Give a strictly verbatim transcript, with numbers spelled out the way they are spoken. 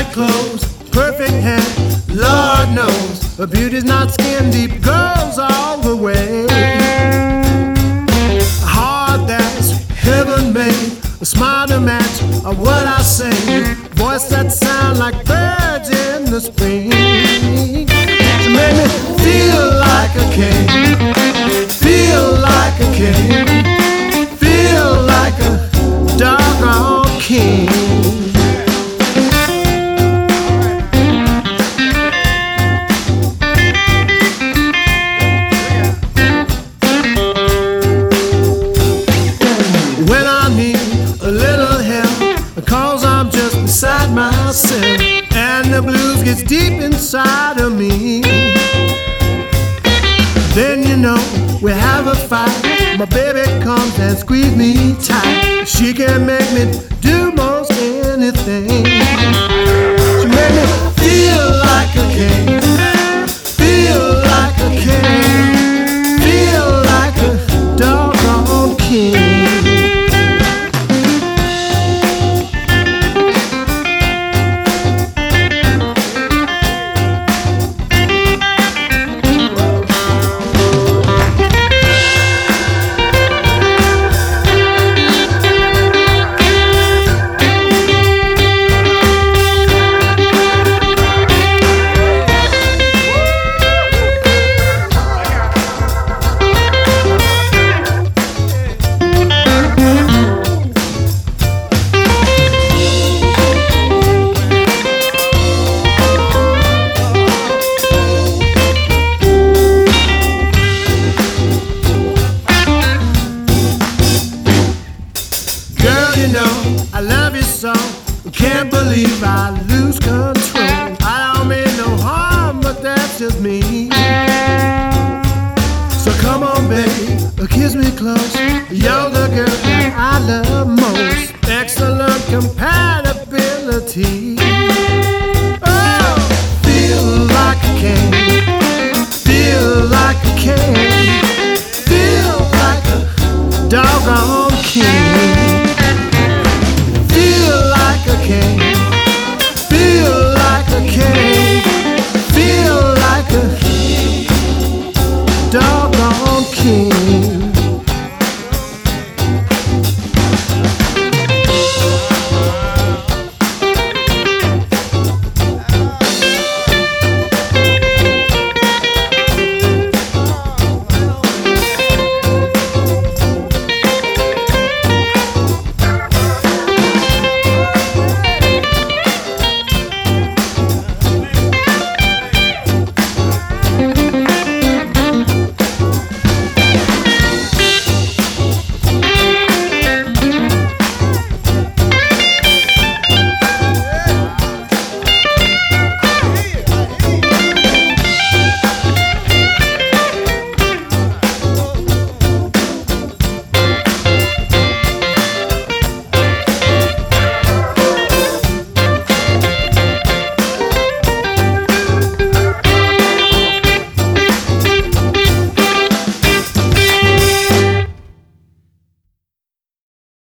Tight clothes, perfect hair, Lord knows her beauty's not skin deep, girls all the way. A heart that's heaven made, a smile to match what I say, voice that sound like birds in the spring. She made me feel like a king, feel like a king, feel like a doggone king. When I need a little help, cause I'm just beside myself, and the blues gets deep inside of me, then you know we have a fight. My baby comes and squeeze me tight. She can make me do most anything. She made me feel like a king, feel like a king, feel like a doggone king. I love you so, can't believe I lose control. I don't mean no harm, but that's just me. So come on, baby, kiss me close. You're the girl that I love most. Excellent compatibility. Oh, feel like a king, feel like a king, feel like a doggone king.